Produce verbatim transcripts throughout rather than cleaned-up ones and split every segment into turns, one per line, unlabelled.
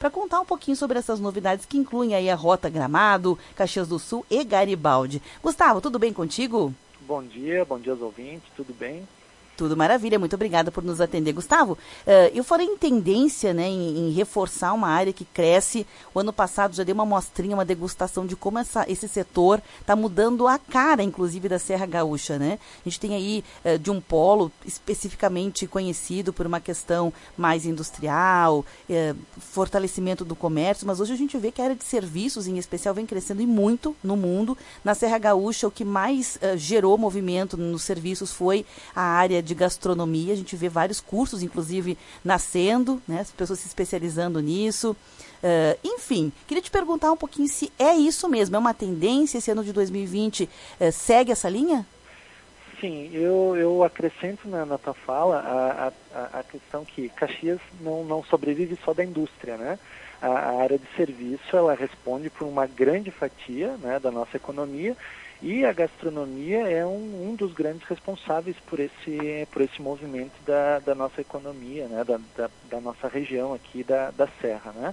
para contar um pouquinho sobre essas novidades que incluem aí a Rota Gramado, Caxias do Sul e Garibaldi. Gustavo, tudo bem contigo?
Bom dia, bom dia aos ouvintes, tudo bem?
Tudo maravilha, muito obrigada por nos atender. Gustavo, uh, eu falei em tendência, né, em, em reforçar uma área que cresce. O ano passado já dei uma amostrinha, uma degustação de como essa, esse setor está mudando a cara, inclusive, da Serra Gaúcha, né? A gente tem aí uh, de um polo especificamente conhecido por uma questão mais industrial, uh, fortalecimento do comércio, mas hoje a gente vê que a área de serviços, em especial, vem crescendo e muito no mundo. Na Serra Gaúcha, o que mais uh, gerou movimento nos serviços foi a área de gastronomia. A gente vê vários cursos, inclusive, nascendo, né, as pessoas se especializando nisso. Uh, enfim, queria te perguntar um pouquinho se é isso mesmo, é uma tendência, esse ano de dois mil e vinte uh, segue essa linha?
Sim, eu, eu acrescento na, na tua fala a, a, a questão que Caxias não, não sobrevive só da indústria, né? A, a área de serviço, ela responde por uma grande fatia, né, da nossa economia. E a gastronomia é um, um dos grandes responsáveis por esse, por esse movimento da, da nossa economia, né, da, da, da nossa região aqui da, da Serra, né?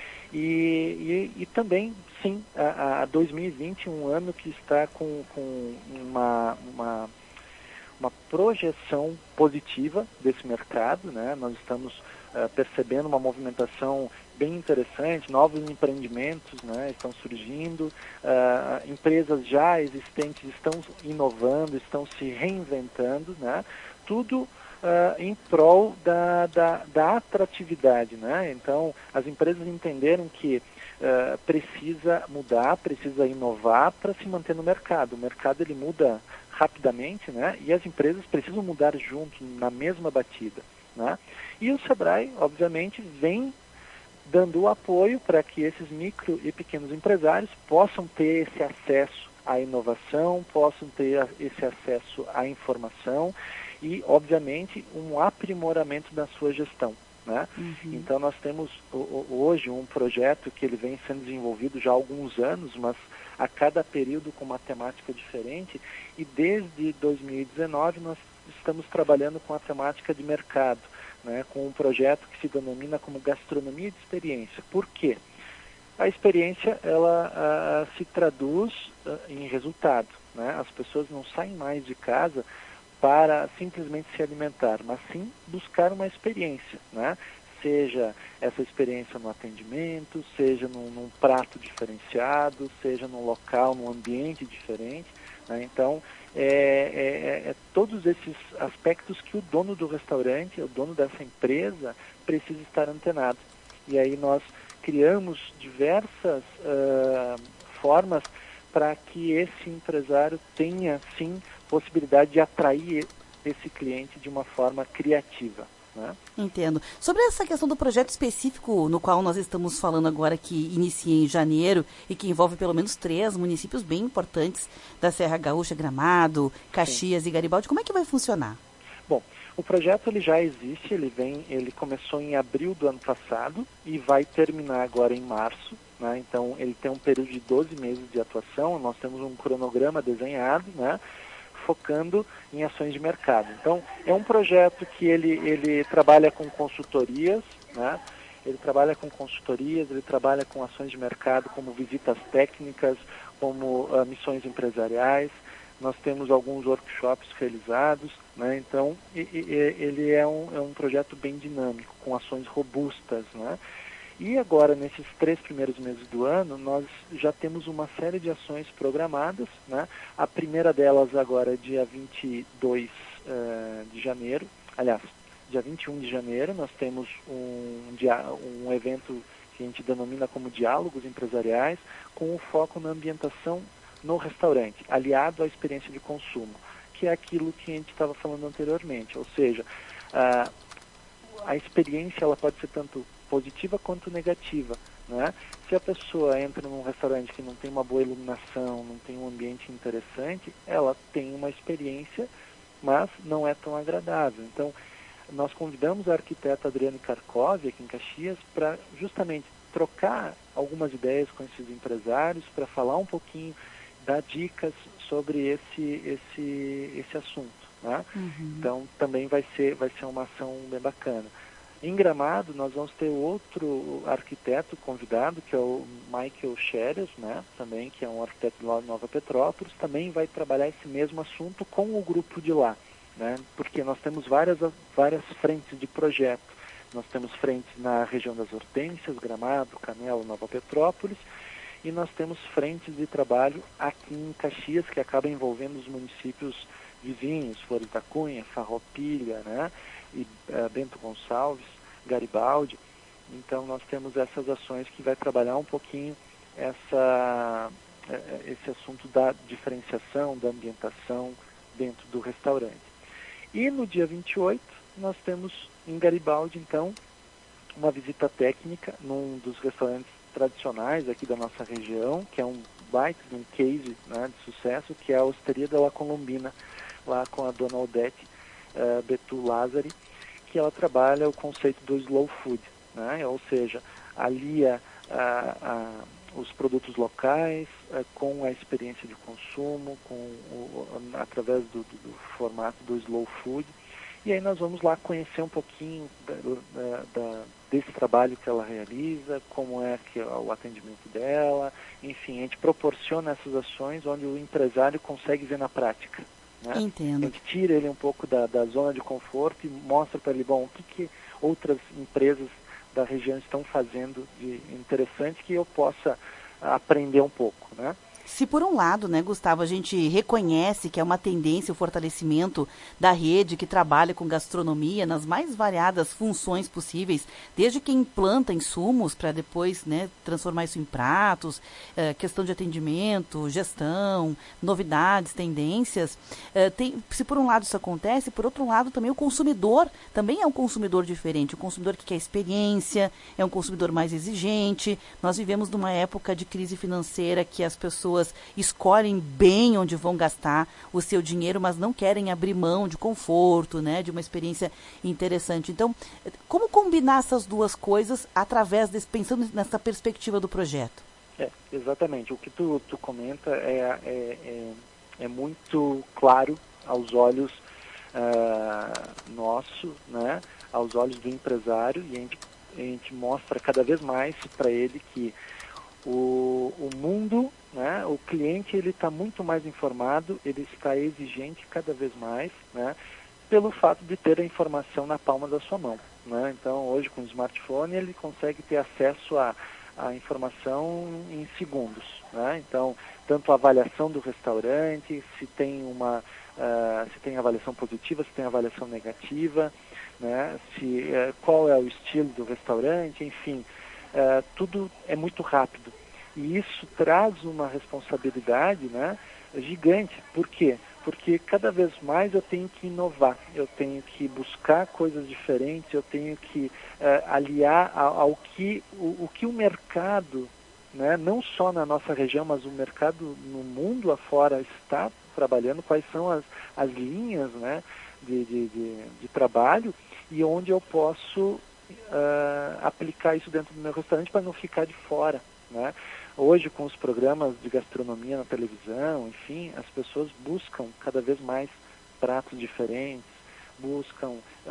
E, e, e também, sim, a, a dois mil e vinte, um ano que está com, com uma, uma, uma projeção positiva desse mercado, né? Nós estamos uh, percebendo uma movimentação bem interessante, novos empreendimentos, né, estão surgindo, uh, empresas já existentes estão inovando, estão se reinventando, né, tudo uh, em prol da, da, da atratividade, né? Então, as empresas entenderam que uh, precisa mudar, precisa inovar para se manter no mercado. O mercado ele muda rapidamente, né, e as empresas precisam mudar junto, na mesma batida, né? E o Sebrae, obviamente, vem dando o apoio para que esses micro e pequenos empresários possam ter esse acesso à inovação, possam ter esse acesso à informação e, obviamente, um aprimoramento da sua gestão, né? Uhum. Então, nós temos hoje um projeto que ele vem sendo desenvolvido já há alguns anos, mas a cada período com uma temática diferente, e desde dois mil e dezenove nós estamos trabalhando com a temática de mercado, né, com um projeto que se denomina como gastronomia de experiência. Por quê? A experiência ela ah, se traduz ah, em resultado, né? As pessoas não saem mais de casa para simplesmente se alimentar, mas sim buscar uma experiência, né? Seja essa experiência no atendimento, seja num, num prato diferenciado, seja num local, num ambiente diferente, né? Então, É, é, é todos esses aspectos que o dono do restaurante, o dono dessa empresa, precisa estar antenado. E aí nós criamos diversas uh, formas para que esse empresário tenha, sim, possibilidade de atrair esse cliente de uma forma criativa, né?
Entendo. Sobre essa questão do projeto específico no qual nós estamos falando agora, que inicia em janeiro e que envolve pelo menos três municípios bem importantes da Serra Gaúcha, Gramado, Caxias, sim, e Garibaldi, como é que vai funcionar?
Bom, o projeto ele já existe, ele, vem, ele começou em abril do ano passado e vai terminar agora em março, né? Então ele tem um período de doze meses de atuação, nós temos um cronograma desenhado, né, focando em ações de mercado. Então, é um projeto que ele, ele trabalha com consultorias, né? Ele trabalha com consultorias, ele trabalha com ações de mercado, como visitas técnicas, como uh, missões empresariais. Nós temos alguns workshops realizados, né? Então, e, e, ele é um, é um projeto bem dinâmico, com ações robustas, né? E agora, nesses três primeiros meses do ano, nós já temos uma série de ações programadas, né? A primeira delas agora é dia vinte e dois uh, de janeiro, aliás, dia vinte e um de janeiro, nós temos um, um evento que a gente denomina como Diálogos Empresariais, com o foco na ambientação no restaurante, aliado à experiência de consumo, que é aquilo que a gente estava falando anteriormente, ou seja, uh, a experiência ela pode ser tanto positiva quanto negativa, né? Se a pessoa entra num restaurante que não tem uma boa iluminação, não tem um ambiente interessante, ela tem uma experiência, mas não é tão agradável. Então, nós convidamos a arquiteta Adriane Karkov, aqui em Caxias, para justamente trocar algumas ideias com esses empresários, para falar um pouquinho, dar dicas sobre esse, esse, esse assunto, né? Uhum. Então, também vai ser, vai ser uma ação bem bacana. Em Gramado, nós vamos ter outro arquiteto convidado, que é o Michael Scherer, né, também, que é um arquiteto lá de Nova Petrópolis, também vai trabalhar esse mesmo assunto com o grupo de lá, né, porque nós temos várias, várias frentes de projeto. Nós temos frentes na região das Hortênsias, Gramado, Canela, Nova Petrópolis, e nós temos frentes de trabalho aqui em Caxias, que acaba envolvendo os municípios vizinhos, Flores da Cunha, Farroupilha, né, e uh, Bento Gonçalves, Garibaldi. Então nós temos essas ações que vai trabalhar um pouquinho essa, esse assunto da diferenciação, da ambientação dentro do restaurante. E no dia vinte e oito nós temos em Garibaldi, então, uma visita técnica num dos restaurantes tradicionais aqui da nossa região, que é um baita, um case, né, de sucesso, que é a Osteria da La Colombina, lá com a dona Odete uh, Betu Lázari, que ela trabalha o conceito do slow food, né? Ou seja, alia uh, uh, os produtos locais uh, com a experiência de consumo, com o, através do, do, do formato do slow food. E aí nós vamos lá conhecer um pouquinho da, da, da, desse trabalho que ela realiza, como é que é o atendimento dela, enfim, a gente proporciona essas ações onde o empresário consegue ver na prática. Né?
Entendo.
A gente tira ele um pouco da, da zona de conforto e mostra para ele, bom, o que, que outras empresas da região estão fazendo de interessante que eu possa aprender um pouco, né?
Se por um lado, né, Gustavo, a gente reconhece que é uma tendência o fortalecimento da rede que trabalha com gastronomia nas mais variadas funções possíveis, desde quem implanta insumos para depois, né, transformar isso em pratos, eh, questão de atendimento, gestão, novidades, tendências. Eh, tem, se por um lado isso acontece, por outro lado também o consumidor também é um consumidor diferente, o consumidor que quer experiência, é um consumidor mais exigente. Nós vivemos numa época de crise financeira que as pessoas escolhem bem onde vão gastar o seu dinheiro, mas não querem abrir mão de conforto, né, de uma experiência interessante. Então, como combinar essas duas coisas através desse, pensando nessa perspectiva do projeto?
É, exatamente. O que tu, tu comenta é, é, é, é muito claro aos olhos uh, nosso, né, aos olhos do empresário, e a gente, a gente mostra cada vez mais para ele que o, o mundo, né, o cliente, ele está muito mais informado, ele está exigente cada vez mais, né, pelo fato de ter a informação na palma da sua mão, né? Então, hoje com o smartphone ele consegue ter acesso à, à informação em segundos, né? Então, tanto a avaliação do restaurante, se tem uma uh, se tem avaliação positiva, se tem avaliação negativa, né? Se uh, qual é o estilo do restaurante, enfim. Uh, tudo é muito rápido e isso traz uma responsabilidade, né, gigante. Por quê? Porque cada vez mais eu tenho que inovar, eu tenho que buscar coisas diferentes, eu tenho que uh, aliar ao, ao que o, o que o mercado, né, não só na nossa região, mas o mercado no mundo afora está trabalhando, quais são as, as linhas, né, de, de, de, de trabalho e onde eu posso Uh, aplicar isso dentro do meu restaurante para não ficar de fora, né? Hoje, com os programas de gastronomia na televisão, enfim, as pessoas buscam cada vez mais pratos diferentes, buscam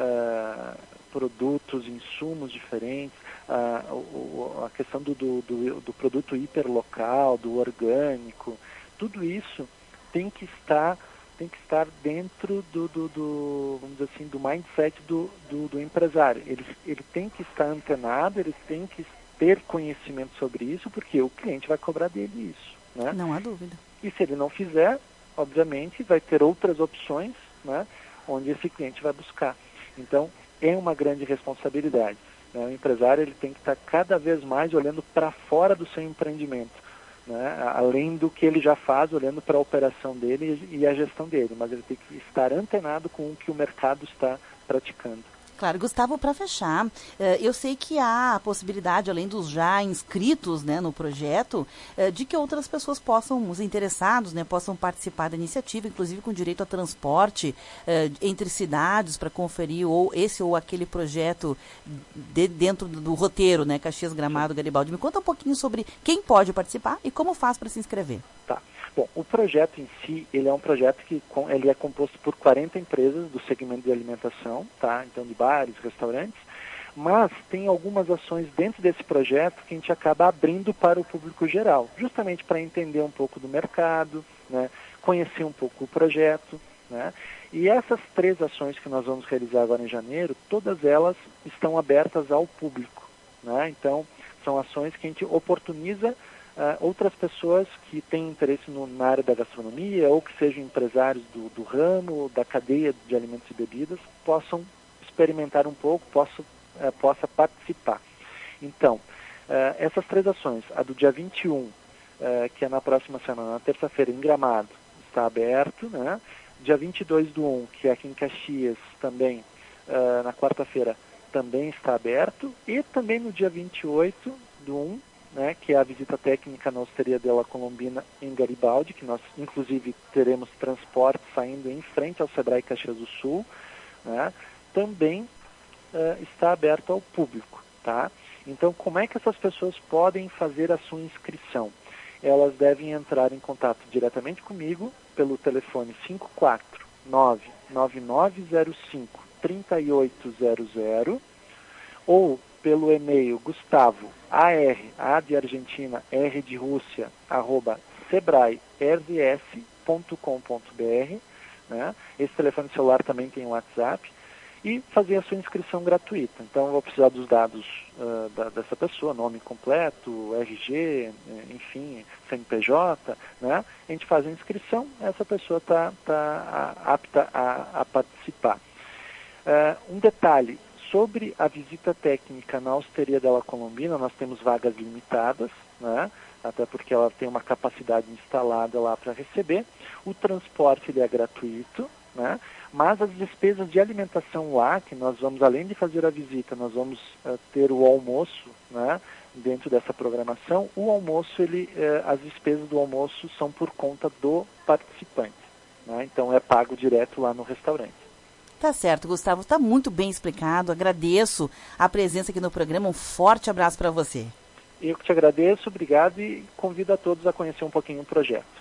uh, produtos, insumos diferentes, uh, o, o, a questão do, do, do, do produto hiperlocal, do orgânico, tudo isso tem que estar tem que estar dentro do, do, do, vamos dizer assim, do mindset do, do, do empresário. Ele, ele tem que estar antenado, ele tem que ter conhecimento sobre isso, porque o cliente vai cobrar dele isso, né?
Não há dúvida.
E se ele não fizer, obviamente, vai ter outras opções, né, onde esse cliente vai buscar. Então, é uma grande responsabilidade, né? O empresário, ele tem que estar cada vez mais olhando para fora do seu empreendimento, né, além do que ele já faz, olhando para a operação dele e a gestão dele, mas ele tem que estar antenado com o que o mercado está praticando.
Claro, Gustavo, para fechar, eu sei que há a possibilidade, além dos já inscritos, né, no projeto, de que outras pessoas possam, os interessados, né, possam participar da iniciativa, inclusive com direito a transporte entre cidades para conferir ou esse ou aquele projeto de, dentro do roteiro, né, Caxias, Gramado, Garibaldi. Me conta um pouquinho sobre quem pode participar e como faz para se inscrever.
Tá. Bom, o projeto em si, ele é um projeto que ele é composto por quarenta empresas do segmento de alimentação, tá? Então, de bares, restaurantes, Mas tem algumas ações dentro desse projeto que a gente acaba abrindo para o público geral, justamente para entender um pouco do mercado, né, conhecer um pouco o projeto, né? E essas três ações que nós vamos realizar agora em janeiro, todas elas estão abertas ao público, né? Então, são ações que a gente oportuniza Uh, outras pessoas que têm interesse no, na área da gastronomia ou que sejam empresários do, do ramo, da cadeia de alimentos e bebidas, possam experimentar um pouco, possam, uh, possa participar. Então, uh, essas três ações, a do dia vinte e um, uh, que é na próxima semana, na terça-feira, em Gramado, está aberto, né? Dia vinte e dois do um, que é aqui em Caxias, também, uh, na quarta-feira, também está aberto, e também no dia vinte e oito do um, né, que é a visita técnica na Osteria della Colombina em Garibaldi, que nós inclusive teremos transporte saindo em frente ao Sebrae Caxias do Sul, né, também uh, está aberto ao público, tá? Então, como é que essas pessoas podem fazer a sua inscrição? Elas devem entrar em contato diretamente comigo pelo telefone cinco quatro nove nove nove zero cinco três oito zero zero ou pelo e-mail Gustavo, A R, A de Argentina, R de Rússia, arroba sebrae r s ponto com ponto b r, né? Esse telefone celular também tem WhatsApp, e fazer a sua inscrição gratuita. Então, eu vou precisar dos dados uh, da, dessa pessoa, nome completo, R G, enfim, C N P J, né? A gente faz a inscrição, essa pessoa está tá apta a, a participar. Uh, um detalhe, sobre a visita técnica na Osteria della Colombina, nós temos vagas limitadas, né? Até porque ela tem uma capacidade instalada lá para receber. O transporte ele é gratuito, né? Mas as despesas de alimentação lá, que nós vamos, além de fazer a visita, nós vamos uh, ter o almoço, né? Dentro dessa programação. O almoço, ele, uh, as despesas do almoço são por conta do participante, né? Então é pago direto lá no restaurante.
Tá certo, Gustavo, está muito bem explicado. Agradeço a presença aqui no programa. Um forte abraço para você.
Eu que te agradeço, obrigado e convido a todos a conhecer um pouquinho o projeto.